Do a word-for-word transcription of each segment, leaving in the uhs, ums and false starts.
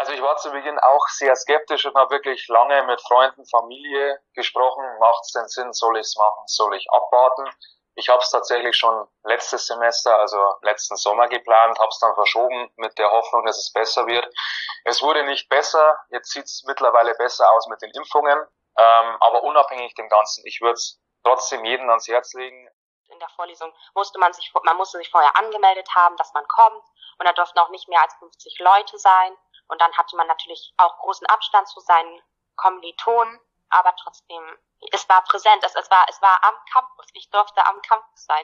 Also ich war zu Beginn auch sehr skeptisch und habe wirklich lange mit Freunden, Familie gesprochen. Macht es denn Sinn? Soll ich es machen? Soll ich abwarten? Ich habe es tatsächlich schon letztes Semester, also letzten Sommer geplant, habe es dann verschoben mit der Hoffnung, dass es besser wird. Es wurde nicht besser. Jetzt sieht es mittlerweile besser aus mit den Impfungen. Ähm, aber unabhängig dem Ganzen, ich würde es trotzdem jedem ans Herz legen. In der Vorlesung musste man sich, man musste sich vorher angemeldet haben, dass man kommt. Und da durften auch nicht mehr als fünfzig Leute sein. Und dann hatte man natürlich auch großen Abstand zu seinen Kommilitonen, aber trotzdem, es war präsent, es, es war, es war am Campus, ich durfte am Campus sein.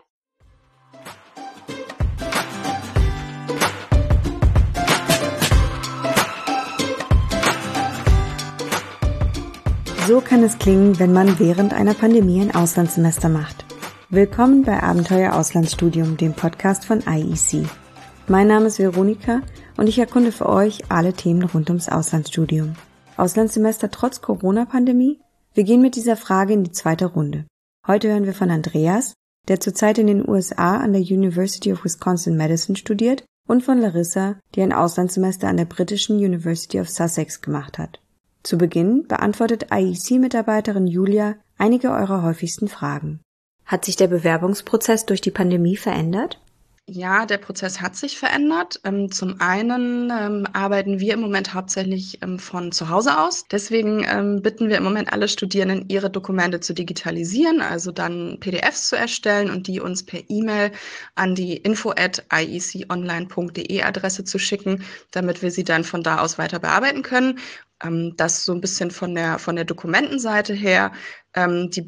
So kann es klingen, wenn man während einer Pandemie ein Auslandssemester macht. Willkommen bei Abenteuer Auslandsstudium, dem Podcast von I E C. Mein Name ist Veronika und ich erkunde für euch alle Themen rund ums Auslandsstudium. Auslandssemester trotz Corona-Pandemie? Wir gehen mit dieser Frage in die zweite Runde. Heute hören wir von Andreas, der zurzeit in den U S A an der University of Wisconsin-Madison studiert, und von Larissa, die ein Auslandssemester an der britischen University of Sussex gemacht hat. Zu Beginn beantwortet I E C-Mitarbeiterin Julia einige eurer häufigsten Fragen. Hat sich der Bewerbungsprozess durch die Pandemie verändert? Ja, der Prozess hat sich verändert. Ähm, zum einen ähm, arbeiten wir im Moment hauptsächlich ähm, von zu Hause aus. Deswegen ähm, bitten wir im Moment alle Studierenden, ihre Dokumente zu digitalisieren, also dann P D Fs zu erstellen und die uns per E-Mail an die info at i e c online punkt d e Adresse zu schicken, damit wir sie dann von da aus weiter bearbeiten können. Ähm, das so ein bisschen von der von der Dokumentenseite her. Ähm, die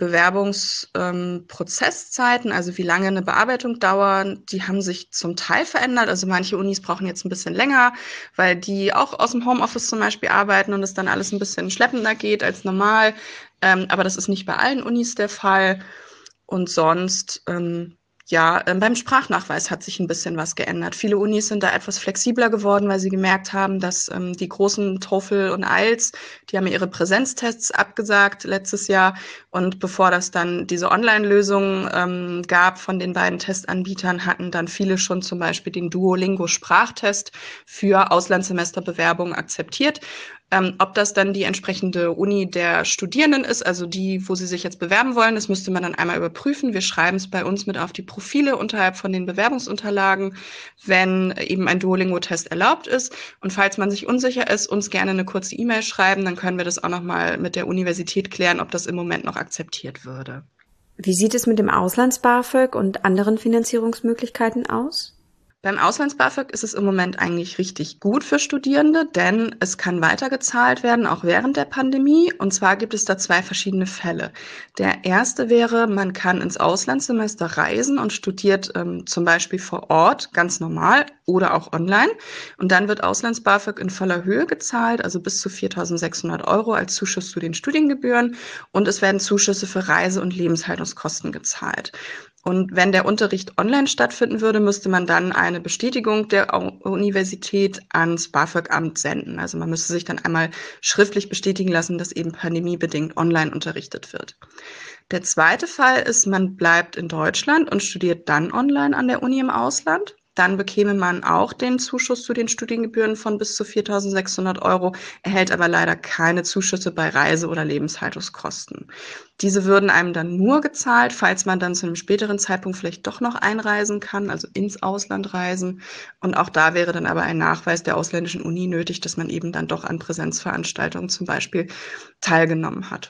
Bewerbungsprozesszeiten, ähm, also wie lange eine Bearbeitung dauert, die haben sich zum Teil verändert. Also manche Unis brauchen jetzt ein bisschen länger, weil die auch aus dem Homeoffice zum Beispiel arbeiten und es dann alles ein bisschen schleppender geht als normal. Ähm, aber das ist nicht bei allen Unis der Fall. Und sonst, ähm, ja, ähm, beim Sprachnachweis hat sich ein bisschen was geändert. Viele Unis sind da etwas flexibler geworden, weil sie gemerkt haben, dass ähm, die großen TOEFL und I E L T S, die haben ja ihre Präsenztests abgesagt letztes Jahr. Und bevor das dann diese Online-Lösung ähm, gab von den beiden Testanbietern, hatten dann viele schon zum Beispiel den Duolingo-Sprachtest für Auslandssemesterbewerbungen akzeptiert. Ähm, ob das dann die entsprechende Uni der Studierenden ist, also die, wo sie sich jetzt bewerben wollen, das müsste man dann einmal überprüfen. Wir schreiben es bei uns mit auf die Profile unterhalb von den Bewerbungsunterlagen, wenn eben ein Duolingo-Test erlaubt ist. Und falls man sich unsicher ist, uns gerne eine kurze E-Mail schreiben, dann können wir das auch nochmal mit der Universität klären, ob das im Moment noch akzeptiert würde. Wie sieht es mit dem Auslands-BAföG und anderen Finanzierungsmöglichkeiten aus? Beim Auslands-BAföG ist es im Moment eigentlich richtig gut für Studierende, denn es kann weitergezahlt werden, auch während der Pandemie. Und zwar gibt es da zwei verschiedene Fälle. Der erste wäre, man kann ins Auslandssemester reisen und studiert ähm, zum Beispiel vor Ort, ganz normal, oder auch online. Und dann wird Auslands-BAföG in voller Höhe gezahlt, also bis zu viertausendsechshundert Euro als Zuschuss zu den Studiengebühren. Und es werden Zuschüsse für Reise- und Lebenshaltungskosten gezahlt. Und wenn der Unterricht online stattfinden würde, müsste man dann eine Bestätigung der Universität ans BAföG-Amt senden. Also man müsste sich dann einmal schriftlich bestätigen lassen, dass eben pandemiebedingt online unterrichtet wird. Der zweite Fall ist, man bleibt in Deutschland und studiert dann online an der Uni im Ausland. Dann bekäme man auch den Zuschuss zu den Studiengebühren von bis zu viertausendsechshundert Euro, erhält aber leider keine Zuschüsse bei Reise- oder Lebenshaltungskosten. Diese würden einem dann nur gezahlt, falls man dann zu einem späteren Zeitpunkt vielleicht doch noch einreisen kann, also ins Ausland reisen. Und auch da wäre dann aber ein Nachweis der ausländischen Uni nötig, dass man eben dann doch an Präsenzveranstaltungen zum Beispiel teilgenommen hat.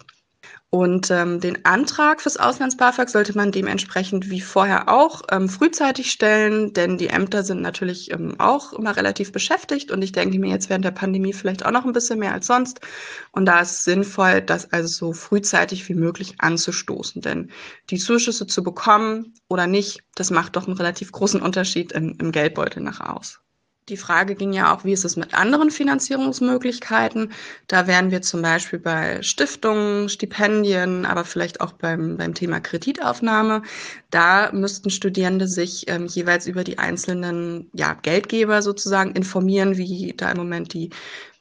Und ähm, den Antrag fürs Auslands-BAföG sollte man dementsprechend wie vorher auch ähm, frühzeitig stellen, denn die Ämter sind natürlich ähm, auch immer relativ beschäftigt und ich denke mir jetzt während der Pandemie vielleicht auch noch ein bisschen mehr als sonst. Und da ist es sinnvoll, das also so frühzeitig wie möglich anzustoßen, denn die Zuschüsse zu bekommen oder nicht, das macht doch einen relativ großen Unterschied im, im Geldbeutel nachher aus. Die Frage ging ja auch, wie ist es mit anderen Finanzierungsmöglichkeiten? Da wären wir zum Beispiel bei Stiftungen, Stipendien, aber vielleicht auch beim, beim Thema Kreditaufnahme. Da müssten Studierende sich ähm, jeweils über die einzelnen ja, Geldgeber sozusagen informieren, wie da im Moment die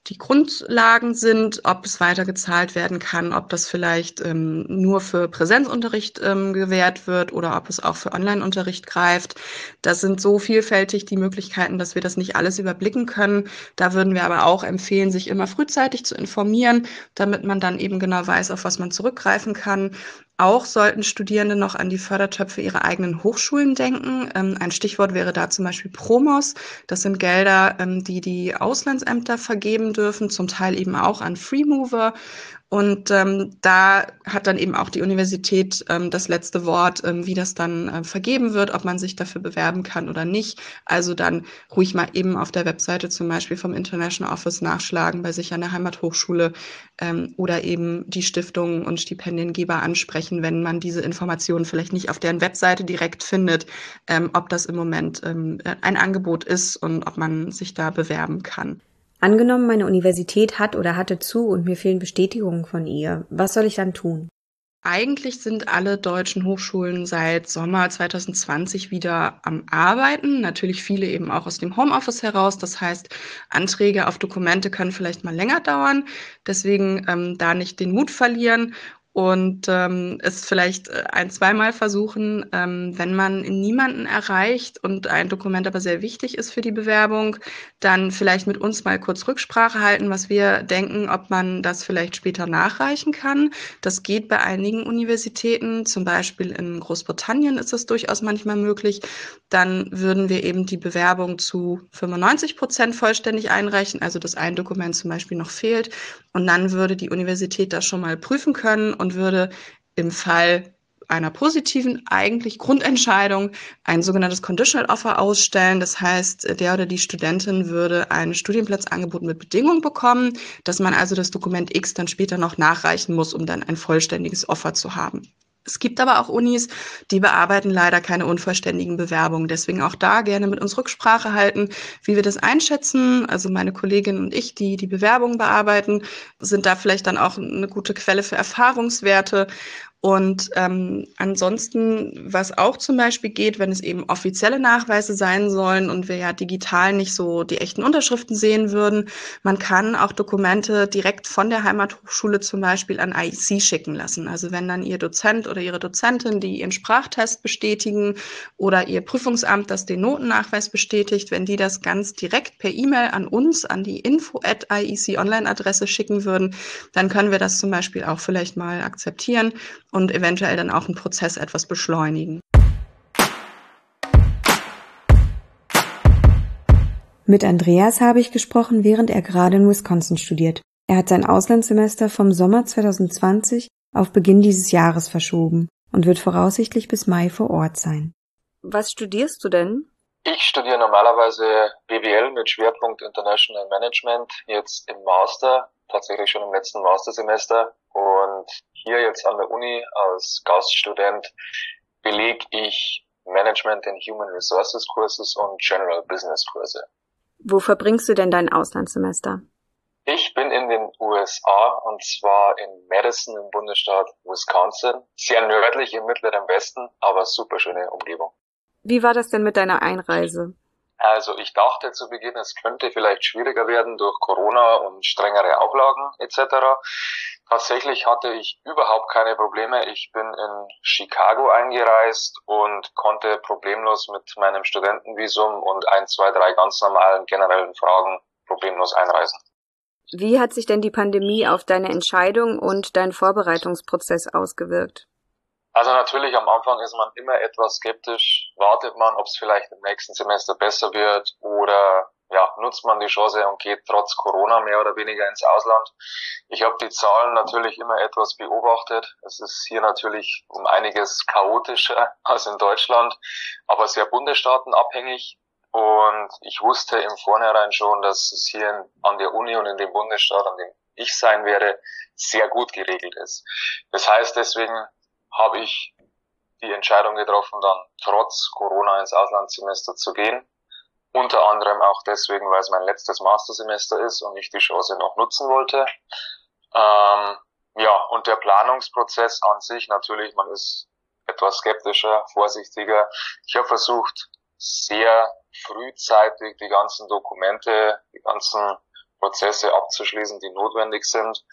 die Grundlagen sind, ob es weitergezahlt werden kann, ob das vielleicht ähm, nur für Präsenzunterricht ähm, gewährt wird oder ob es auch für Online-Unterricht greift. Das sind so vielfältig die Möglichkeiten, dass wir das nicht alles überblicken können. Da würden wir aber auch empfehlen, sich immer frühzeitig zu informieren, damit man dann eben genau weiß, auf was man zurückgreifen kann. Auch sollten Studierende noch an die Fördertöpfe ihrer eigenen Hochschulen denken. Ähm, ein Stichwort wäre da zum Beispiel Promos. Das sind Gelder, ähm, die die Auslandsämter vergeben dürfen, zum Teil eben auch an Freemover. Und ähm, da hat dann eben auch die Universität ähm, das letzte Wort, ähm, wie das dann äh, vergeben wird, ob man sich dafür bewerben kann oder nicht. Also dann ruhig mal eben auf der Webseite zum Beispiel vom International Office nachschlagen, bei sich an der Heimathochschule ähm, oder eben die Stiftungen und Stipendiengeber ansprechen, wenn man diese Informationen vielleicht nicht auf deren Webseite direkt findet, ähm, ob das im Moment ähm, ein Angebot ist und ob man sich da bewerben kann. Angenommen, meine Universität hat oder hatte zu und mir fehlen Bestätigungen von ihr. Was soll ich dann tun? Eigentlich sind alle deutschen Hochschulen seit Sommer zwanzig zwanzig wieder am Arbeiten. Natürlich viele eben auch aus dem Homeoffice heraus. Das heißt, Anträge auf Dokumente können vielleicht mal länger dauern. Deswegen ähm, da nicht den Mut verlieren und ähm, es vielleicht ein-, zweimal versuchen. Ähm, wenn man niemanden erreicht und ein Dokument aber sehr wichtig ist für die Bewerbung, dann vielleicht mit uns mal kurz Rücksprache halten, was wir denken, ob man das vielleicht später nachreichen kann. Das geht bei einigen Universitäten, zum Beispiel in Großbritannien ist es durchaus manchmal möglich. Dann würden wir eben die Bewerbung zu fünfundneunzig Prozent vollständig einreichen, also dass ein Dokument zum Beispiel noch fehlt. Und dann würde die Universität das schon mal prüfen können und würde im Fall einer positiven, eigentlich Grundentscheidung, ein sogenanntes Conditional Offer ausstellen. Das heißt, der oder die Studentin würde ein Studienplatzangebot mit Bedingung bekommen, dass man also das Dokument X dann später noch nachreichen muss, um dann ein vollständiges Offer zu haben. Es gibt aber auch Unis, die bearbeiten leider keine unvollständigen Bewerbungen. Deswegen auch da gerne mit uns Rücksprache halten, wie wir das einschätzen. Also meine Kollegin und ich, die die Bewerbungen bearbeiten, sind da vielleicht dann auch eine gute Quelle für Erfahrungswerte. Und ähm, ansonsten, was auch zum Beispiel geht, wenn es eben offizielle Nachweise sein sollen und wir ja digital nicht so die echten Unterschriften sehen würden, man kann auch Dokumente direkt von der Heimathochschule zum Beispiel an I E C schicken lassen. Also wenn dann Ihr Dozent oder Ihre Dozentin, die Ihren Sprachtest bestätigen oder Ihr Prüfungsamt, das den Notennachweis bestätigt, wenn die das ganz direkt per E-Mail an uns, an die info at I E C Online-Adresse schicken würden, dann können wir das zum Beispiel auch vielleicht mal akzeptieren und eventuell dann auch einen Prozess etwas beschleunigen. Mit Andreas habe ich gesprochen, während er gerade in Wisconsin studiert. Er hat sein Auslandssemester vom Sommer zwanzig zwanzig auf Beginn dieses Jahres verschoben und wird voraussichtlich bis Mai vor Ort sein. Was studierst du denn? Ich studiere normalerweise B W L mit Schwerpunkt International Management, jetzt im Master, tatsächlich schon im letzten Mastersemester. Und hier jetzt an der Uni als Gaststudent belege ich Management in Human Resources Kurses und General Business Kurse. Wo verbringst du denn dein Auslandssemester? Ich bin in den U S A und zwar in Madison im Bundesstaat Wisconsin. Sehr nördlich im mittleren Westen, aber super schöne Umgebung. Wie war das denn mit deiner Einreise? Also ich dachte zu Beginn, es könnte vielleicht schwieriger werden durch Corona und strengere Auflagen et cetera. Tatsächlich hatte ich überhaupt keine Probleme. Ich bin in Chicago eingereist und konnte problemlos mit meinem Studentenvisum und ein, zwei, drei ganz normalen generellen Fragen problemlos einreisen. Wie hat sich denn die Pandemie auf deine Entscheidung und deinen Vorbereitungsprozess ausgewirkt? Also natürlich am Anfang ist man immer etwas skeptisch. Wartet man, ob es vielleicht im nächsten Semester besser wird oder ja, nutzt man die Chance und geht trotz Corona mehr oder weniger ins Ausland. Ich habe die Zahlen natürlich immer etwas beobachtet. Es ist hier natürlich um einiges chaotischer als in Deutschland, aber sehr bundesstaatenabhängig. Und ich wusste im Vornherein schon, dass es hier an der Uni und in dem Bundesstaat, an dem ich sein werde, sehr gut geregelt ist. Das heißt, deswegen habe ich die Entscheidung getroffen, dann trotz Corona ins Auslandssemester zu gehen. Unter anderem auch deswegen, weil es mein letztes Mastersemester ist und ich die Chance noch nutzen wollte. Ähm, ja, und der Planungsprozess an sich natürlich, man ist etwas skeptischer, vorsichtiger. Ich habe versucht, sehr frühzeitig die ganzen Dokumente, die ganzen Prozesse abzuschließen, die notwendig sind.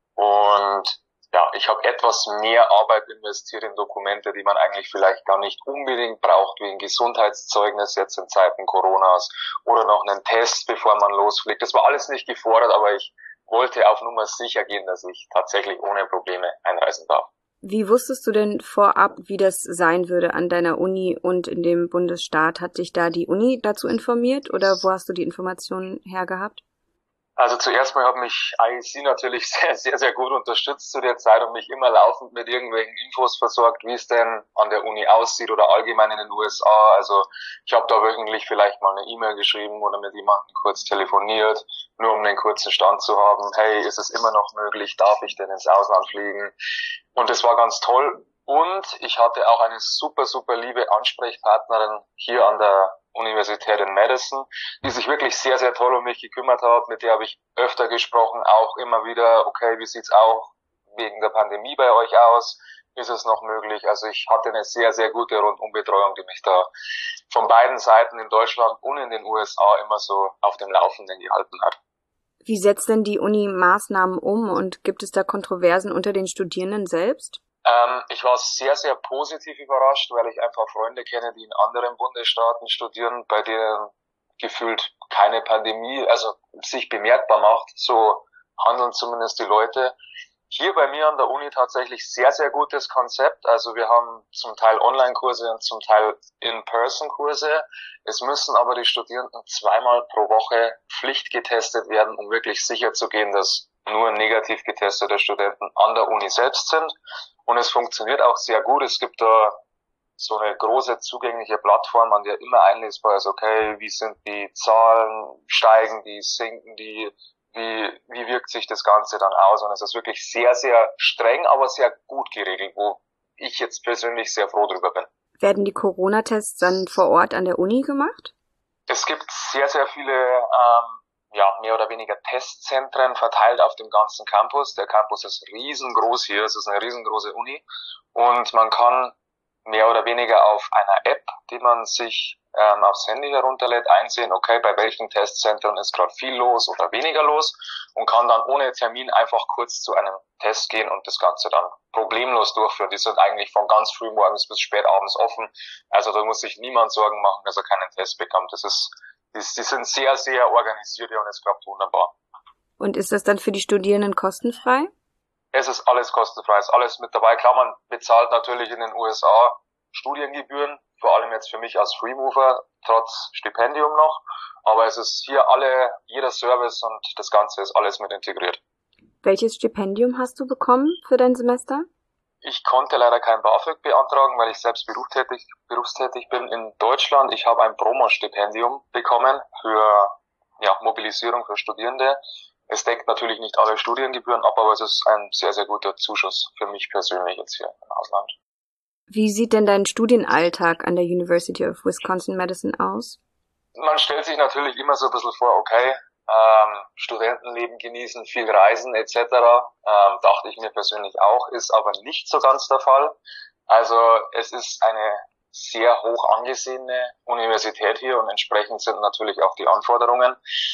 Und ja, ich habe etwas mehr Arbeit investiert in Dokumente, die man eigentlich vielleicht gar nicht unbedingt braucht, wie ein Gesundheitszeugnis jetzt in Zeiten Coronas oder noch einen Test, bevor man losfliegt. Das war alles nicht gefordert, aber ich wollte auf Nummer sicher gehen, dass ich tatsächlich ohne Probleme einreisen darf. Wie wusstest du denn vorab, wie das sein würde an deiner Uni und in dem Bundesstaat? Hat dich da die Uni dazu informiert oder wo hast du die Informationen hergehabt? Also zuerst mal hat mich I E C natürlich sehr, sehr, sehr gut unterstützt zu der Zeit und mich immer laufend mit irgendwelchen Infos versorgt, wie es denn an der Uni aussieht oder allgemein in den U S A. Also ich habe da wöchentlich vielleicht mal eine E-Mail geschrieben oder mit jemandem kurz telefoniert, nur um einen kurzen Stand zu haben. Hey, ist es immer noch möglich? Darf ich denn ins Ausland fliegen? Und das war ganz toll. Und ich hatte auch eine super, super liebe Ansprechpartnerin hier an der Universität in Madison, die sich wirklich sehr, sehr toll um mich gekümmert hat. Mit der habe ich öfter gesprochen, auch immer wieder, okay, wie sieht's auch wegen der Pandemie bei euch aus? Ist es noch möglich? Also ich hatte eine sehr, sehr gute Rundumbetreuung, die mich da von beiden Seiten in Deutschland und in den U S A immer so auf dem Laufenden gehalten hat. Wie setzt denn die Uni Maßnahmen um und gibt es da Kontroversen unter den Studierenden selbst? Ähm, ich war sehr, sehr positiv überrascht, weil ich einfach Freunde kenne, die in anderen Bundesstaaten studieren, bei denen gefühlt keine Pandemie, also sich bemerkbar macht. So handeln zumindest die Leute. Hier bei mir an der Uni tatsächlich sehr, sehr gutes Konzept. Also wir haben zum Teil Online-Kurse und zum Teil In-Person-Kurse. Es müssen aber die Studierenden zweimal pro Woche pflichtgetestet werden, um wirklich sicher zu gehen, dass nur negativ getestete Studenten an der Uni selbst sind. Und es funktioniert auch sehr gut. Es gibt da so eine große zugängliche Plattform, an der immer einlesbar ist, okay, wie sind die Zahlen, steigen die, sinken die, wie, wie wirkt sich das Ganze dann aus? Und es ist wirklich sehr, sehr streng, aber sehr gut geregelt, wo ich jetzt persönlich sehr froh drüber bin. Werden die Corona-Tests dann vor Ort an der Uni gemacht? Es gibt sehr, sehr viele ähm, ja, mehr oder weniger Testzentren verteilt auf dem ganzen Campus. Der Campus ist riesengroß hier, es ist eine riesengroße Uni und man kann mehr oder weniger auf einer App, die man sich ähm, aufs Handy herunterlädt, einsehen, okay, bei welchen Testzentren ist gerade viel los oder weniger los und kann dann ohne Termin einfach kurz zu einem Test gehen und das Ganze dann problemlos durchführen. Die sind eigentlich von ganz früh morgens bis spät abends offen, also da muss sich niemand Sorgen machen, dass er keinen Test bekommt. Das ist Die, die sind sehr, sehr organisiert und es klappt wunderbar. Und ist das dann für die Studierenden kostenfrei? Es ist alles kostenfrei, ist alles mit dabei. Klar, man bezahlt natürlich in den U S A Studiengebühren, vor allem jetzt für mich als Freemover, trotz Stipendium noch. Aber es ist hier alle, jeder Service und das Ganze ist alles mit integriert. Welches Stipendium hast du bekommen für dein Semester? Ich konnte leider kein BAföG beantragen, weil ich selbst berufstätig, berufstätig bin in Deutschland. Ich habe ein Promo-Stipendium bekommen für ja, Mobilisierung für Studierende. Es deckt natürlich nicht alle Studiengebühren ab, aber es ist ein sehr, sehr guter Zuschuss für mich persönlich jetzt hier im Ausland. Wie sieht denn dein Studienalltag an der University of Wisconsin-Madison aus? Man stellt sich natürlich immer so ein bisschen vor, okay, Ähm, Studentenleben genießen, viel reisen et cetera. Ähm, dachte ich mir persönlich auch, ist aber nicht so ganz der Fall. Also es ist eine sehr hoch angesehene Universität hier und entsprechend sind natürlich auch die Anforderungen.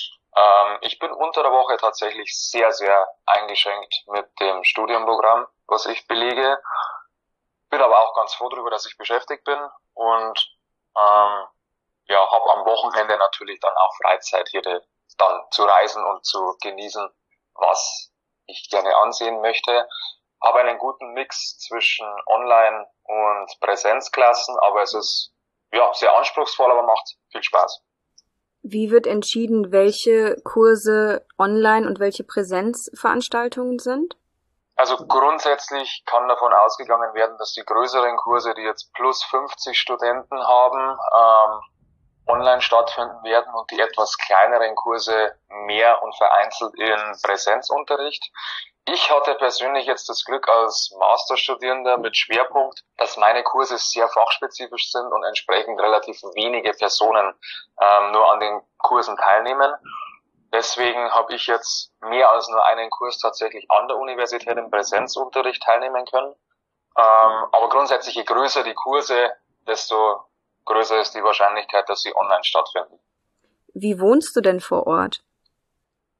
Ähm, ich bin unter der Woche tatsächlich sehr, sehr eingeschränkt mit dem Studienprogramm, was ich belege. Bin aber auch ganz froh darüber, dass ich beschäftigt bin und ähm, ja, habe am Wochenende natürlich dann auch Freizeit hier de, dann zu reisen und zu genießen, was ich gerne ansehen möchte. Habe einen guten Mix zwischen Online- und Präsenzklassen, aber es ist ja sehr anspruchsvoll, aber macht viel Spaß. Wie wird entschieden, welche Kurse online und welche Präsenzveranstaltungen sind? Also grundsätzlich kann davon ausgegangen werden, dass die größeren Kurse, die jetzt plus fünfzig Studenten haben, ähm, online stattfinden werden und die etwas kleineren Kurse mehr und vereinzelt in Präsenzunterricht. Ich hatte persönlich jetzt das Glück als Masterstudierender mit Schwerpunkt, dass meine Kurse sehr fachspezifisch sind und entsprechend relativ wenige Personen ähm, nur an den Kursen teilnehmen. Deswegen habe ich jetzt mehr als nur einen Kurs tatsächlich an der Universität im Präsenzunterricht teilnehmen können. Ähm, aber grundsätzlich, je größer die Kurse, desto größer ist die Wahrscheinlichkeit, dass sie online stattfinden. Wie wohnst du denn vor Ort?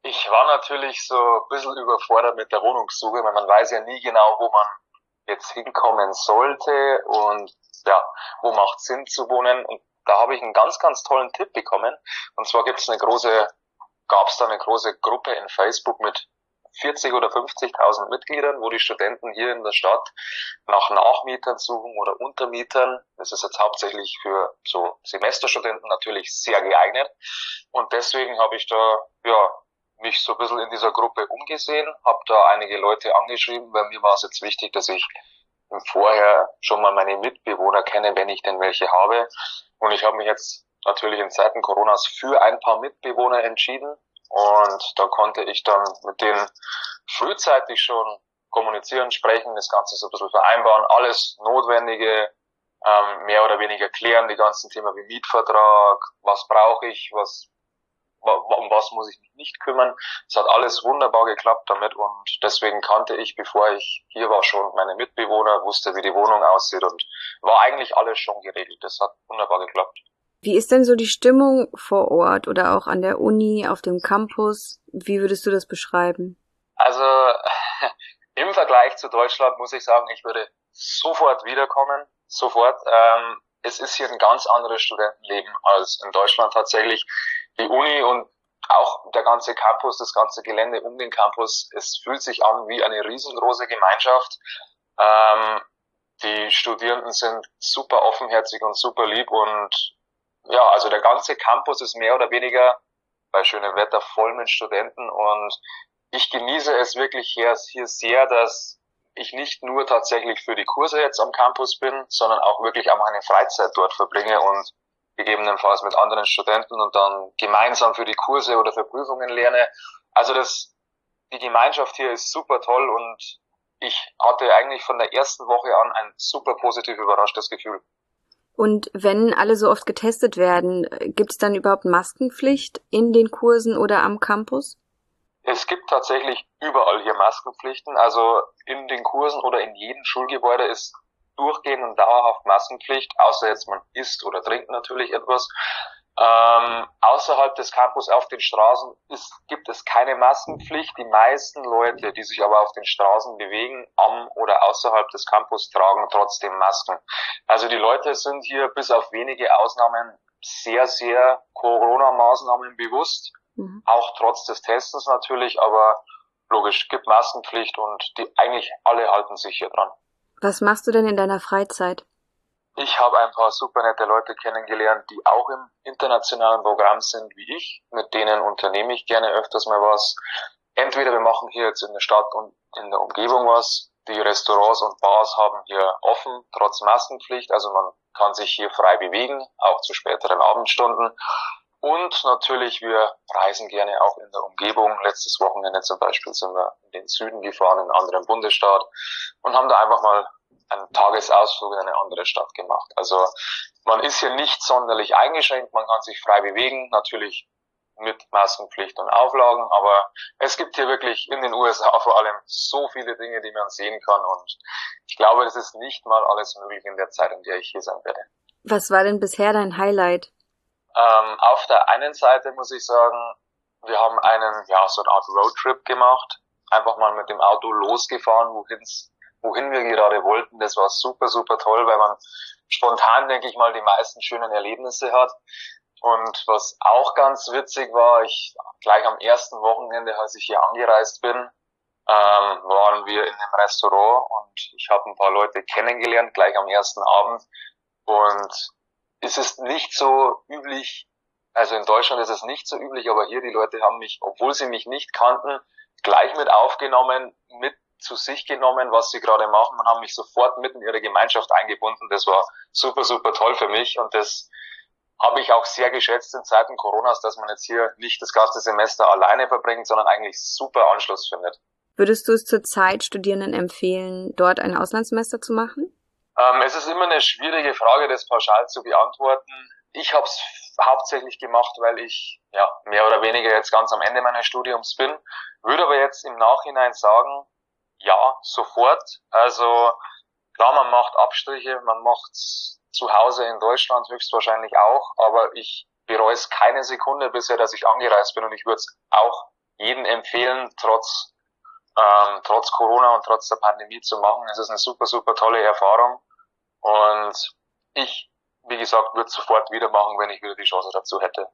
Ich war natürlich so ein bisschen überfordert mit der Wohnungssuche, weil man weiß ja nie genau, wo man jetzt hinkommen sollte und ja, wo macht Sinn zu wohnen. Und da habe ich einen ganz, ganz tollen Tipp bekommen. Und zwar gibt's eine große, gab's da eine große Gruppe in Facebook mit vierzig oder fünfzigtausend Mitgliedern, wo die Studenten hier in der Stadt nach Nachmietern suchen oder Untermietern. Das ist jetzt hauptsächlich für so Semesterstudenten natürlich sehr geeignet. Und deswegen habe ich da, ja, mich so ein bisschen in dieser Gruppe umgesehen, habe da einige Leute angeschrieben, weil mir war es jetzt wichtig, dass ich vorher schon mal meine Mitbewohner kenne, wenn ich denn welche habe. Und ich habe mich jetzt natürlich in Zeiten Coronas für ein paar Mitbewohner entschieden. Und da konnte ich dann mit denen frühzeitig schon kommunizieren, sprechen, das Ganze so ein bisschen vereinbaren, alles Notwendige ähm, mehr oder weniger klären, die ganzen Themen wie Mietvertrag, was brauche ich, was um was muss ich mich nicht kümmern. Es hat alles wunderbar geklappt damit und deswegen kannte ich, bevor ich hier war, schon meine Mitbewohner, wusste, wie die Wohnung aussieht und war eigentlich alles schon geregelt. Das hat wunderbar geklappt. Wie ist denn so die Stimmung vor Ort oder auch an der Uni, auf dem Campus? Wie würdest du das beschreiben? Also im Vergleich zu Deutschland muss ich sagen, ich würde sofort wiederkommen, sofort. Ähm, es ist hier ein ganz anderes Studentenleben als in Deutschland tatsächlich. Die Uni und auch der ganze Campus, das ganze Gelände um den Campus, es fühlt sich an wie eine riesengroße Gemeinschaft. Ähm, die Studierenden sind super offenherzig und super lieb und ja, also der ganze Campus ist mehr oder weniger bei schönem Wetter voll mit Studenten und ich genieße es wirklich hier, hier sehr, dass ich nicht nur tatsächlich für die Kurse jetzt am Campus bin, sondern auch wirklich auch meine Freizeit dort verbringe und gegebenenfalls mit anderen Studenten und dann gemeinsam für die Kurse oder für Prüfungen lerne. Also das, die Gemeinschaft hier ist super toll und ich hatte eigentlich von der ersten Woche an ein super positiv überraschtes Gefühl. Und wenn alle so oft getestet werden, gibt es dann überhaupt Maskenpflicht in den Kursen oder am Campus? Es gibt tatsächlich überall hier Maskenpflichten. Also in den Kursen oder in jedem Schulgebäude ist durchgehend und dauerhaft Maskenpflicht, außer jetzt man isst oder trinkt natürlich etwas. Ähm, außerhalb des Campus auf den Straßen ist, gibt es keine Maskenpflicht. Die meisten Leute, die sich aber auf den Straßen bewegen, am oder außerhalb des Campus, tragen trotzdem Masken. Also die Leute sind hier bis auf wenige Ausnahmen sehr, sehr Corona-Maßnahmen bewusst. Mhm. Auch trotz des Testens natürlich, aber logisch, gibt Maskenpflicht und die eigentlich alle halten sich hier dran. Was machst du denn in deiner Freizeit? Ich habe ein paar super nette Leute kennengelernt, die auch im internationalen Programm sind wie ich. Mit denen unternehme ich gerne öfters mal was. Entweder wir machen hier jetzt in der Stadt und in der Umgebung was. Die Restaurants und Bars haben hier offen, trotz Maskenpflicht. Also man kann sich hier frei bewegen, auch zu späteren Abendstunden. Und natürlich, wir reisen gerne auch in der Umgebung. Letztes Wochenende zum Beispiel sind wir in den Süden gefahren, in einen anderen Bundesstaat und haben da einfach mal einen Tagesausflug in eine andere Stadt gemacht. Also man ist hier nicht sonderlich eingeschränkt, man kann sich frei bewegen, natürlich mit Maskenpflicht und Auflagen, aber es gibt hier wirklich in den U S A vor allem so viele Dinge, die man sehen kann und ich glaube, das ist nicht mal alles möglich in der Zeit, in der ich hier sein werde. Was war denn bisher dein Highlight? Ähm, auf der einen Seite muss ich sagen, wir haben einen, ja, so eine Art Roadtrip gemacht, einfach mal mit dem Auto losgefahren, wohin's wohin wir gerade wollten. Das war super, super toll, weil man spontan, denke ich mal, die meisten schönen Erlebnisse hat. Und was auch ganz witzig war, ich gleich am ersten Wochenende, als ich hier angereist bin, ähm, waren wir in einem Restaurant und ich habe ein paar Leute kennengelernt, gleich am ersten Abend. Und es ist nicht so üblich, also in Deutschland ist es nicht so üblich, aber hier die Leute haben mich, obwohl sie mich nicht kannten, gleich mit aufgenommen, mit zu sich genommen, was sie gerade machen und haben mich sofort mitten in ihre Gemeinschaft eingebunden. Das war super, super toll für mich und das habe ich auch sehr geschätzt in Zeiten Coronas, dass man jetzt hier nicht das ganze Semester alleine verbringt, sondern eigentlich super Anschluss findet. Würdest du es zurzeit Studierenden empfehlen, dort ein Auslandssemester zu machen? Ähm, es ist immer eine schwierige Frage, das pauschal zu beantworten. Ich habe es hauptsächlich gemacht, weil ich ja mehr oder weniger jetzt ganz am Ende meines Studiums bin. Würde aber jetzt im Nachhinein sagen, ja, sofort. Also klar, man macht Abstriche, man macht's zu Hause in Deutschland höchstwahrscheinlich auch, aber ich bereue es keine Sekunde bisher, dass ich angereist bin und ich würde es auch jedem empfehlen, trotz ähm, trotz Corona und trotz der Pandemie zu machen. Es ist eine super, super tolle Erfahrung und ich, wie gesagt, würde sofort wieder machen, wenn ich wieder die Chance dazu hätte.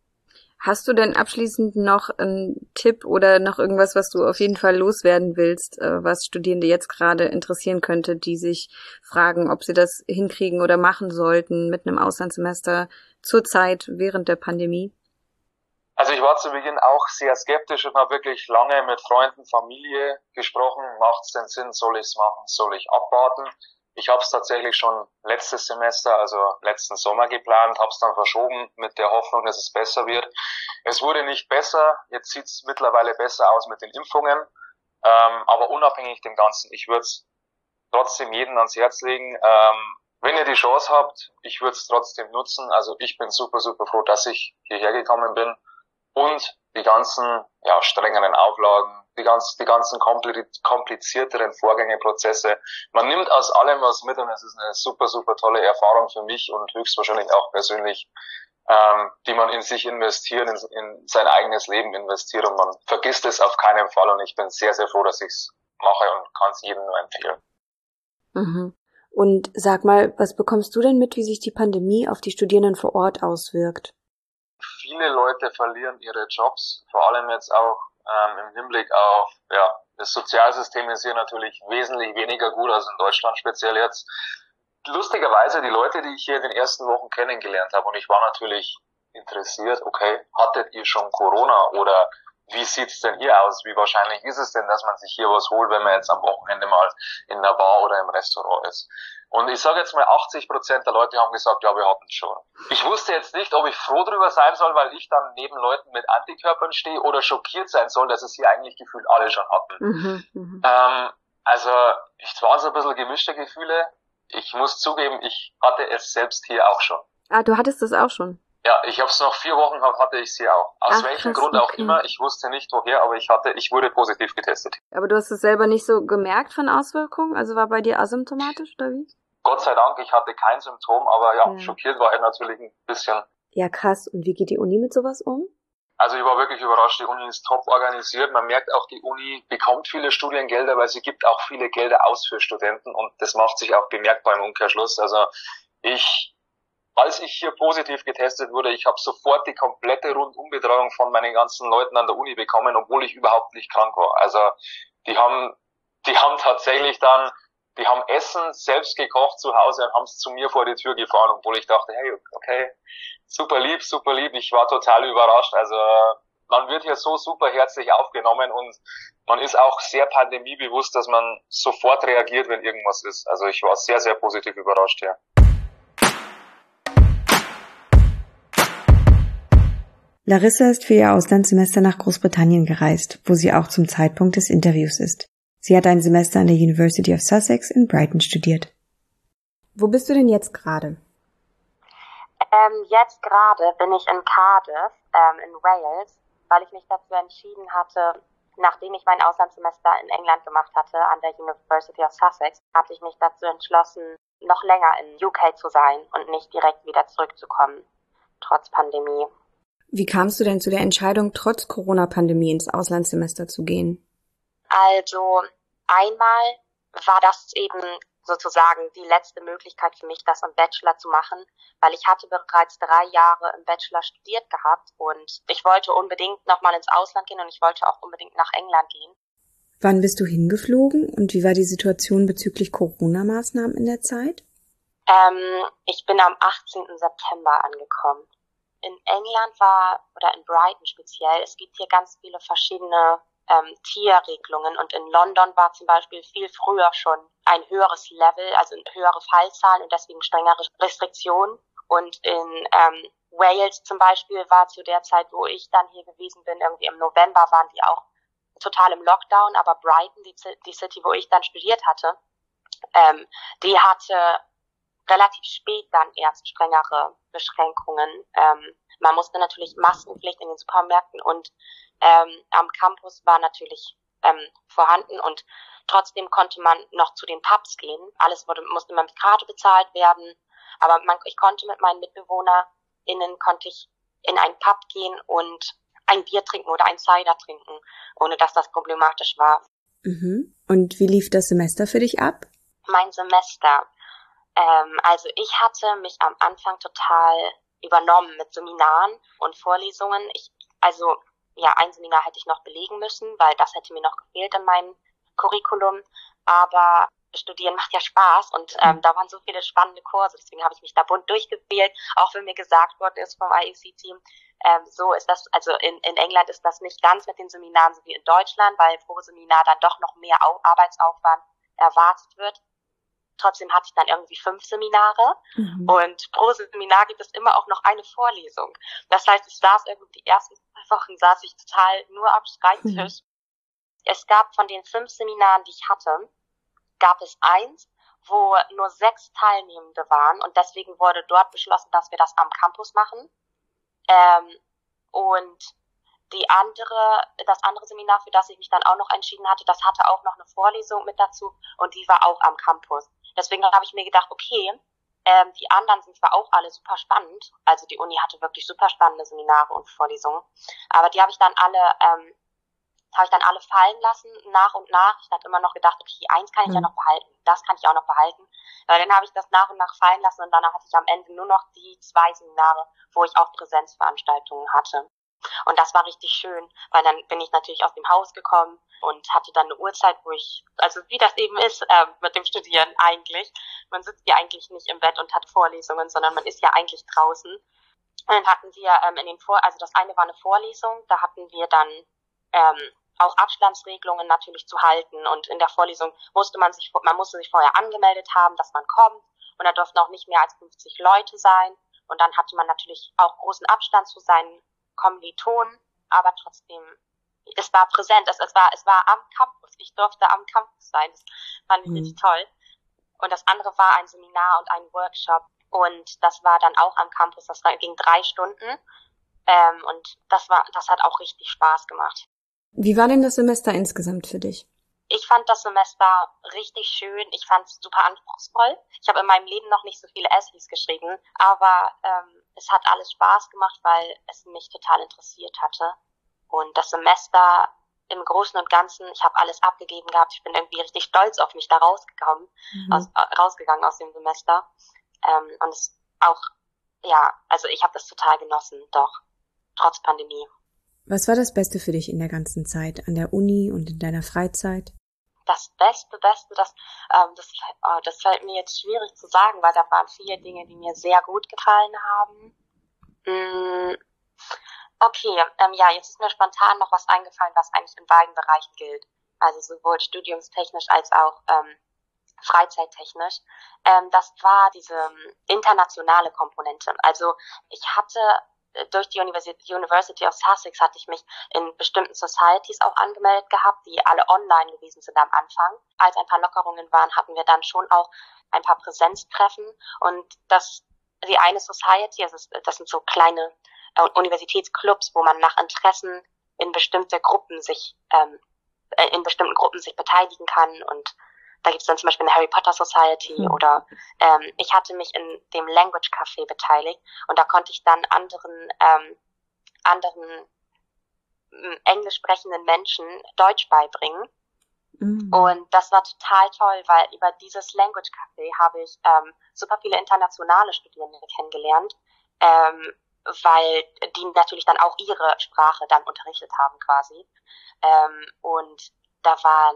Hast du denn abschließend noch einen Tipp oder noch irgendwas, was du auf jeden Fall loswerden willst, was Studierende jetzt gerade interessieren könnte, die sich fragen, ob sie das hinkriegen oder machen sollten mit einem Auslandssemester zur Zeit während der Pandemie? Also ich war zu Beginn auch sehr skeptisch und habe wirklich lange mit Freunden, Familie gesprochen. Macht es denn Sinn? Soll ich es machen? Soll ich abwarten? Ich habe es tatsächlich schon letztes Semester, also letzten Sommer geplant, habe es dann verschoben mit der Hoffnung, dass es besser wird. Es wurde nicht besser, jetzt sieht es mittlerweile besser aus mit den Impfungen, ähm, aber unabhängig dem Ganzen, ich würde es trotzdem jedem ans Herz legen. Ähm, wenn ihr die Chance habt, ich würde es trotzdem nutzen. Also ich bin super, super froh, dass ich hierher gekommen bin. Und die ganzen ja, strengeren Auflagen, die, ganz, die ganzen komplizierteren Vorgänge, Prozesse. Man nimmt aus allem was mit und es ist eine super, super tolle Erfahrung für mich und höchstwahrscheinlich auch persönlich, ähm, die man in sich investiert, in, in sein eigenes Leben investiert und man vergisst es auf keinen Fall und ich bin sehr, sehr froh, dass ich es mache und kann es jedem nur empfehlen. Mhm. Und sag mal, was bekommst du denn mit, wie sich die Pandemie auf die Studierenden vor Ort auswirkt? Viele Leute verlieren ihre Jobs, vor allem jetzt auch ähm, im Hinblick auf, ja, das Sozialsystem ist hier natürlich wesentlich weniger gut als in Deutschland, speziell jetzt. Lustigerweise die Leute, die ich hier in den ersten Wochen kennengelernt habe und ich war natürlich interessiert, okay, hattet ihr schon Corona oder wie sieht's denn hier aus? Wie wahrscheinlich ist es denn, dass man sich hier was holt, wenn man jetzt am Wochenende mal in einer Bar oder im Restaurant ist? Und ich sage jetzt mal, achtzig Prozent der Leute haben gesagt, ja, wir hatten es schon. Ich wusste jetzt nicht, ob ich froh drüber sein soll, weil ich dann neben Leuten mit Antikörpern stehe oder schockiert sein soll, dass es hier eigentlich gefühlt alle schon hatten. Mhm, mhm. Ähm, also, es waren so ein bisschen gemischte Gefühle. Ich muss zugeben, ich hatte es selbst hier auch schon. Ah, du hattest das auch schon? Ja, ich habe es noch vier Wochen, hatte ich sie auch. Aus Ach, welchem krass, Grund auch okay. immer, ich wusste nicht woher, aber ich hatte, ich wurde positiv getestet. Aber du hast es selber nicht so gemerkt von Auswirkungen? Also war bei dir asymptomatisch oder wie? Gott sei Dank, ich hatte kein Symptom, aber ja, Ja. schockiert war ich natürlich ein bisschen. Ja, krass. Und wie geht die Uni mit sowas um? Also ich war wirklich überrascht, die Uni ist top organisiert. Man merkt auch, die Uni bekommt viele Studiengelder, weil sie gibt auch viele Gelder aus für Studenten und das macht sich auch bemerkbar im Umkehrschluss. Also ich, als ich hier positiv getestet wurde, ich habe sofort die komplette Rundumbetreuung von meinen ganzen Leuten an der Uni bekommen, obwohl ich überhaupt nicht krank war. Also die haben, die haben tatsächlich dann, die haben Essen selbst gekocht zu Hause und haben es zu mir vor die Tür gefahren, obwohl ich dachte, hey, okay, super lieb, super lieb. Ich war total überrascht. Also man wird hier so super herzlich aufgenommen und man ist auch sehr pandemiebewusst, dass man sofort reagiert, wenn irgendwas ist. Also ich war sehr, sehr positiv überrascht hier. Larissa ist für ihr Auslandssemester nach Großbritannien gereist, wo sie auch zum Zeitpunkt des Interviews ist. Sie hat ein Semester an der University of Sussex in Brighton studiert. Wo bist du denn jetzt gerade? Ähm, jetzt gerade bin ich in Cardiff, ähm, in Wales, weil ich mich dazu entschieden hatte, nachdem ich mein Auslandssemester in England gemacht hatte, an der University of Sussex, hatte ich mich dazu entschlossen, noch länger in U K zu sein und nicht direkt wieder zurückzukommen, trotz Pandemie. Wie kamst du denn zu der Entscheidung, trotz Corona-Pandemie ins Auslandssemester zu gehen? Also einmal war das eben sozusagen die letzte Möglichkeit für mich, das im Bachelor zu machen, weil ich hatte bereits drei Jahre im Bachelor studiert gehabt und ich wollte unbedingt nochmal ins Ausland gehen und ich wollte auch unbedingt nach England gehen. Wann bist du hingeflogen und wie war die Situation bezüglich Corona-Maßnahmen in der Zeit? Ähm, ich bin am achtzehnten September angekommen. In England war, oder in Brighton speziell, es gibt hier ganz viele verschiedene ähm, Tierregelungen und in London war zum Beispiel viel früher schon ein höheres Level, also höhere Fallzahlen und deswegen strengere Restriktionen. Und in ähm, Wales zum Beispiel war zu der Zeit, wo ich dann hier gewesen bin, irgendwie im November waren die auch total im Lockdown, aber Brighton, die, die City, wo ich dann studiert hatte, ähm, die hatte relativ spät dann erst strengere Beschränkungen. Ähm, man musste natürlich Maskenpflicht in den Supermärkten und ähm, am Campus war natürlich ähm, vorhanden und trotzdem konnte man noch zu den Pubs gehen. Alles wurde, musste immer mit Karte bezahlt werden, aber man, ich konnte mit meinen MitbewohnerInnen konnte ich in einen Pub gehen und ein Bier trinken oder ein Cider trinken, ohne dass das problematisch war. Mhm. Und wie lief das Semester für dich ab? Mein Semester. Ähm, also ich hatte mich am Anfang total übernommen mit Seminaren und Vorlesungen. Ich, also ja, ein Seminar hätte ich noch belegen müssen, weil das hätte mir noch gefehlt in meinem Curriculum. Aber Studieren macht ja Spaß und ähm, mhm. da waren so viele spannende Kurse, deswegen habe ich mich da bunt durchgewählt, auch wenn mir gesagt worden ist vom I E C-Team, ähm, so ist das, also in, in England ist das nicht ganz mit den Seminaren so wie in Deutschland, weil pro Seminar dann doch noch mehr Au- Arbeitsaufwand erwartet wird. Trotzdem hatte ich dann irgendwie fünf Seminare mhm. und pro Seminar gibt es immer auch noch eine Vorlesung. Das heißt, ich saß irgendwie die ersten zwei Wochen saß ich total nur am Schreibtisch. Mhm. Es gab von den fünf Seminaren, die ich hatte, gab es eins, wo nur sechs Teilnehmende waren und deswegen wurde dort beschlossen, dass wir das am Campus machen. Ähm, und die andere, das andere Seminar, für das ich mich dann auch noch entschieden hatte, das hatte auch noch eine Vorlesung mit dazu und die war auch am Campus. Deswegen habe ich mir gedacht, okay, ähm, die anderen sind zwar auch alle super spannend, also die Uni hatte wirklich super spannende Seminare und Vorlesungen, aber die habe ich dann alle ähm, habe ich dann alle fallen lassen, nach und nach. Ich hatte immer noch gedacht, okay, eins kann ich mhm. ja noch behalten, das kann ich auch noch behalten. Weil dann habe ich das nach und nach fallen lassen und danach hatte ich am Ende nur noch die zwei Seminare, wo ich auch Präsenzveranstaltungen hatte. Und das war richtig schön, weil dann bin ich natürlich aus dem Haus gekommen und hatte dann eine Uhrzeit, wo ich, also wie das eben ist äh, mit dem Studieren eigentlich. Man sitzt ja eigentlich nicht im Bett und hat Vorlesungen, sondern man ist ja eigentlich draußen. Und dann hatten wir ähm, in den Vor, also das eine war eine Vorlesung, da hatten wir dann ähm, auch Abstandsregelungen natürlich zu halten und in der Vorlesung musste man sich, man musste sich vorher angemeldet haben, dass man kommt und da durften auch nicht mehr als fünfzig Leute sein und dann hatte man natürlich auch großen Abstand zu seinen Kommilitonen, aber trotzdem, es war präsent, es, es war, es war am Campus, ich durfte am Campus sein, das fand ich mhm. richtig toll. Und das andere war ein Seminar und ein Workshop und das war dann auch am Campus, das ging drei Stunden ähm, und das war, das hat auch richtig Spaß gemacht. Wie war denn das Semester insgesamt für dich? Ich fand das Semester richtig schön. Ich fand es super anspruchsvoll. Ich habe in meinem Leben noch nicht so viele Essays geschrieben, aber ähm, es hat alles Spaß gemacht, weil es mich total interessiert hatte. Und das Semester im Großen und Ganzen, ich habe alles abgegeben gehabt. Ich bin irgendwie richtig stolz auf mich da rausgekommen, mhm. aus, äh, rausgegangen aus dem Semester. Ähm, und es auch, ja, also ich habe das total genossen, doch, trotz Pandemie. Was war das Beste für dich in der ganzen Zeit, an der Uni und in deiner Freizeit? Das Beste, Beste, das, ähm, das, äh, das fällt mir jetzt schwierig zu sagen, weil da waren viele Dinge, die mir sehr gut gefallen haben. Mm, okay, ähm, ja, jetzt ist mir spontan noch was eingefallen, was eigentlich in beiden Bereichen gilt. Also sowohl studiumstechnisch als auch ähm, freizeittechnisch. Ähm, das war diese ähm, internationale Komponente. Also ich hatte durch die University of Sussex hatte ich mich in bestimmten Societies auch angemeldet gehabt, die alle online gewesen sind am Anfang. Als ein paar Lockerungen waren, hatten wir dann schon auch ein paar Präsenztreffen und das, die eine Society, also das sind so kleine äh, Universitätsclubs, wo man nach Interessen in bestimmte Gruppen sich, ähm, in bestimmten Gruppen sich beteiligen kann und da gibt es dann zum Beispiel eine Harry Potter Society mhm. oder ähm, ich hatte mich in dem Language Café beteiligt und da konnte ich dann anderen ähm, anderen ähm, englisch sprechenden Menschen Deutsch beibringen. Mhm. Und das war total toll, weil über dieses Language Café habe ich ähm, super viele internationale Studierende kennengelernt, ähm, weil die natürlich dann auch ihre Sprache dann unterrichtet haben quasi. Ähm, und da waren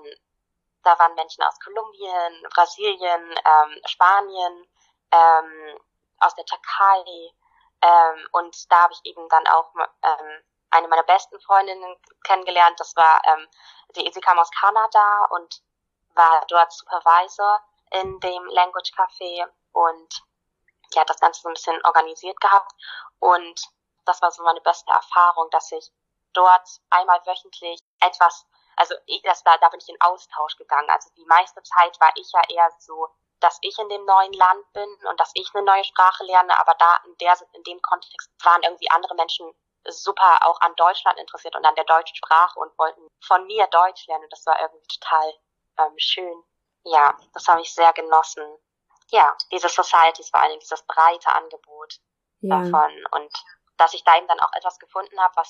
Da waren Menschen aus Kolumbien, Brasilien, ähm, Spanien, ähm, aus der Türkei. Ähm, und da habe ich eben dann auch ähm, eine meiner besten Freundinnen kennengelernt. Das war, ähm, die, sie kam aus Kanada und war dort Supervisor in dem Language Café und die hat das Ganze so ein bisschen organisiert gehabt. Und das war so meine beste Erfahrung, dass ich dort einmal wöchentlich etwas Also ich, das, da, da bin ich in Austausch gegangen. Also die meiste Zeit war ich ja eher so, dass ich in dem neuen Land bin und dass ich eine neue Sprache lerne. Aber da in der in dem Kontext waren irgendwie andere Menschen super auch an Deutschland interessiert und an der deutschen Sprache und wollten von mir Deutsch lernen. Und das war irgendwie total ähm, schön. Ja, das habe ich sehr genossen. Ja, diese Societies, vor allem dieses breite Angebot ja. davon. Und dass ich da eben dann auch etwas gefunden habe, was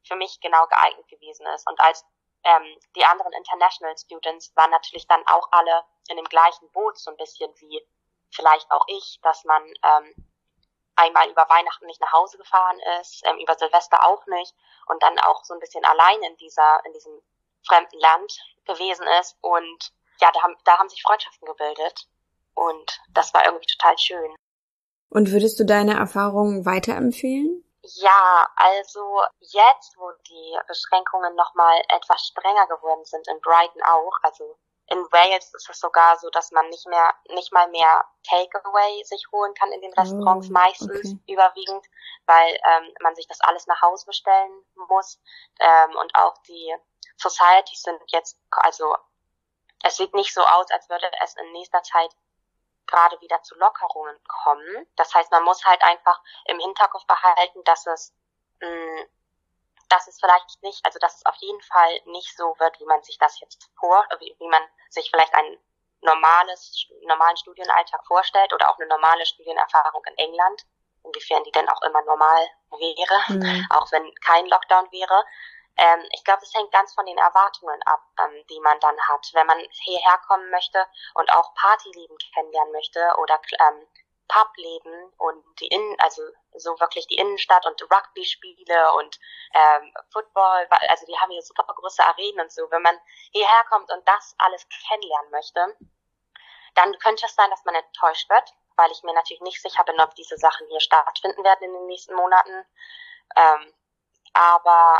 für mich genau geeignet gewesen ist. Und als ähm, die anderen International Students waren natürlich dann auch alle in dem gleichen Boot, so ein bisschen wie vielleicht auch ich, dass man ähm, einmal über Weihnachten nicht nach Hause gefahren ist, ähm, über Silvester auch nicht und dann auch so ein bisschen allein in dieser, in diesem fremden Land gewesen ist. Und ja, da haben, da haben sich Freundschaften gebildet und das war irgendwie total schön. Und würdest du deine Erfahrungen weiterempfehlen? Ja, also jetzt, wo die Beschränkungen nochmal etwas strenger geworden sind, in Brighton auch, also in Wales ist es sogar so, dass man nicht mehr, nicht mal mehr Takeaway sich holen kann in den Restaurants, oh, meistens okay. überwiegend, weil ähm, man sich das alles nach Hause bestellen muss. Ähm, und auch die Societies sind jetzt, also es sieht nicht so aus, als würde es in nächster Zeit gerade wieder zu Lockerungen kommen. Das heißt, man muss halt einfach im Hinterkopf behalten, dass es mh, dass es vielleicht nicht, also dass es auf jeden Fall nicht so wird, wie man sich das jetzt vor, wie, wie man sich vielleicht ein normales, normalen Studienalltag vorstellt oder auch eine normale Studienerfahrung in England, inwiefern die denn auch immer normal wäre, mhm. auch wenn kein Lockdown wäre. Ähm, ich glaube, es hängt ganz von den Erwartungen ab, ähm, die man dann hat. Wenn man hierher kommen möchte und auch Partyleben kennenlernen möchte oder ähm, Publeben und die Innen, also so wirklich die Innenstadt und Rugby-Spiele und ähm, Football, also die haben hier super große Arenen und so. Wenn man hierher kommt und das alles kennenlernen möchte, dann könnte es sein, dass man enttäuscht wird, weil ich mir natürlich nicht sicher bin, ob diese Sachen hier stattfinden werden in den nächsten Monaten. Ähm, aber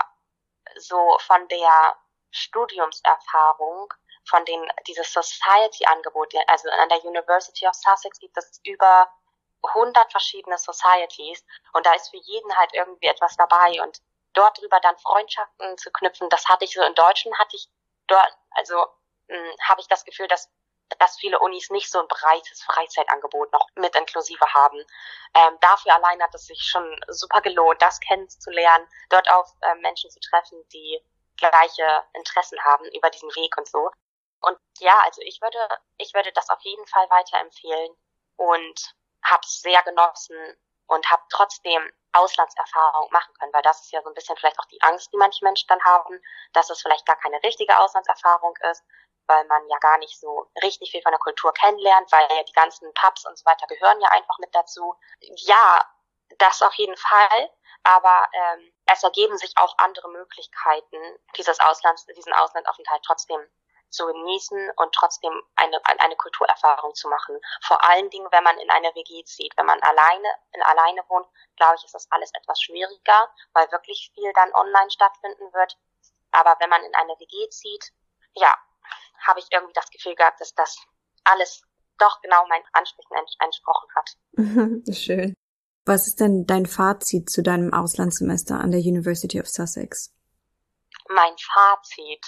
so von der Studiumserfahrung, von den dieses Society-Angebot, also an der University of Sussex gibt es über hundert verschiedene Societies und da ist für jeden halt irgendwie etwas dabei und dort drüber dann Freundschaften zu knüpfen, das hatte ich so in Deutschland, hatte ich dort, also habe ich das Gefühl, dass dass viele Unis nicht so ein breites Freizeitangebot noch mit inklusive haben. Ähm, dafür allein hat es sich schon super gelohnt, das kennenzulernen, dort auf äh, Menschen zu treffen, die gleiche Interessen haben über diesen Weg und so. Und ja, also ich würde, ich würde das auf jeden Fall weiterempfehlen und habe es sehr genossen und habe trotzdem Auslandserfahrung machen können, weil das ist ja so ein bisschen vielleicht auch die Angst, die manche Menschen dann haben, dass es vielleicht gar keine richtige Auslandserfahrung ist, weil man ja gar nicht so richtig viel von der Kultur kennenlernt, weil ja die ganzen Pubs und so weiter gehören ja einfach mit dazu. Ja, das auf jeden Fall, aber ähm, es ergeben sich auch andere Möglichkeiten, dieses Auslands, diesen Auslandsaufenthalt trotzdem zu genießen und trotzdem eine eine Kulturerfahrung zu machen. Vor allen Dingen, wenn man in eine W G zieht. Wenn man alleine in alleine wohnt, glaube ich, ist das alles etwas schwieriger, weil wirklich viel dann online stattfinden wird. Aber wenn man in eine W G zieht, ja, habe ich irgendwie das Gefühl gehabt, dass das alles doch genau meinen Ansprüchen entsprochen hat. Schön. Was ist denn dein Fazit zu deinem Auslandssemester an der University of Sussex? Mein Fazit?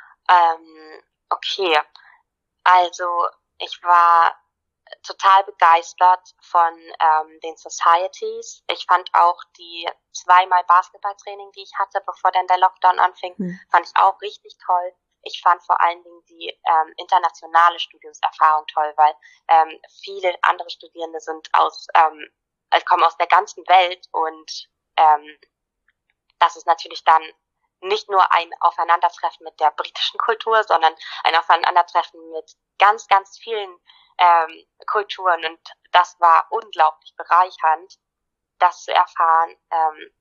Ähm, okay. Also, ich war total begeistert von ähm, den Societies. Ich fand auch die zweimal Basketballtraining, die ich hatte, bevor dann der Lockdown anfing, hm. fand ich auch richtig toll. Ich fand vor allen Dingen die ähm, internationale Studiumserfahrung toll, weil ähm, viele andere Studierende sind aus, ähm, also kommen aus der ganzen Welt und ähm, das ist natürlich dann nicht nur ein Aufeinandertreffen mit der britischen Kultur, sondern ein Aufeinandertreffen mit ganz, ganz vielen ähm, Kulturen und das war unglaublich bereichernd, das zu erfahren ähm,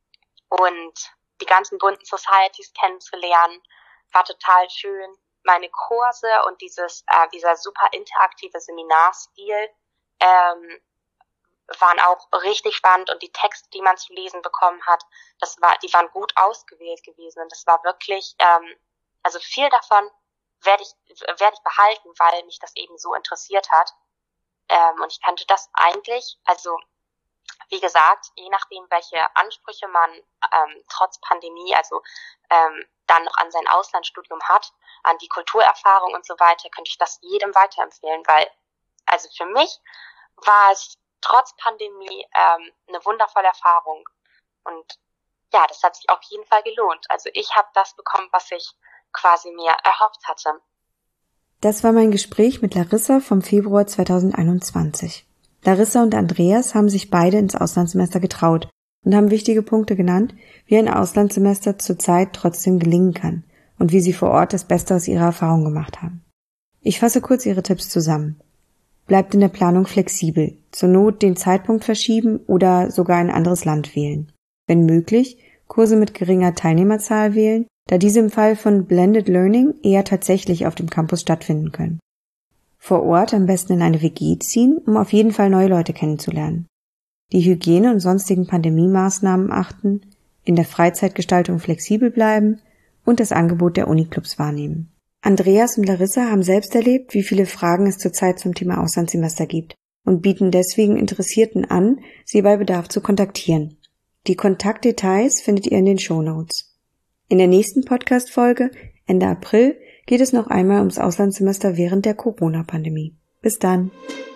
und die ganzen bunten Societies kennenzulernen. War total schön. Meine Kurse und dieses äh, dieser super interaktive Seminarstil ähm, waren auch richtig spannend und die Texte, die man zu lesen bekommen hat, das war, die waren gut ausgewählt gewesen und das war wirklich, ähm, also viel davon werde ich werde ich behalten, weil mich das eben so interessiert hat ähm, und ich kannte das eigentlich, also wie gesagt, je nachdem, welche Ansprüche man ähm, trotz Pandemie, also ähm, dann noch an sein Auslandsstudium hat, an die Kulturerfahrung und so weiter, könnte ich das jedem weiterempfehlen, weil, also für mich war es trotz Pandemie ähm, eine wundervolle Erfahrung und ja, das hat sich auf jeden Fall gelohnt. Also ich habe das bekommen, was ich quasi mir erhofft hatte. Das war mein Gespräch mit Larissa vom Februar zweitausendeinundzwanzig. Larissa und Andreas haben sich beide ins Auslandssemester getraut und haben wichtige Punkte genannt, wie ein Auslandssemester zurzeit trotzdem gelingen kann und wie sie vor Ort das Beste aus ihrer Erfahrung gemacht haben. Ich fasse kurz ihre Tipps zusammen. Bleibt in der Planung flexibel, zur Not den Zeitpunkt verschieben oder sogar ein anderes Land wählen. Wenn möglich, Kurse mit geringer Teilnehmerzahl wählen, da diese im Fall von Blended Learning eher tatsächlich auf dem Campus stattfinden können. Vor Ort am besten in eine W G ziehen, um auf jeden Fall neue Leute kennenzulernen. Die Hygiene- und sonstigen Pandemie-Maßnahmen achten, in der Freizeitgestaltung flexibel bleiben und das Angebot der Uniclubs wahrnehmen. Andreas und Larissa haben selbst erlebt, wie viele Fragen es zurzeit zum Thema Auslandssemester gibt und bieten deswegen Interessierten an, sie bei Bedarf zu kontaktieren. Die Kontaktdetails findet ihr in den Shownotes. In der nächsten Podcast-Folge, Ende April, geht es noch einmal ums Auslandssemester während der Corona-Pandemie. Bis dann!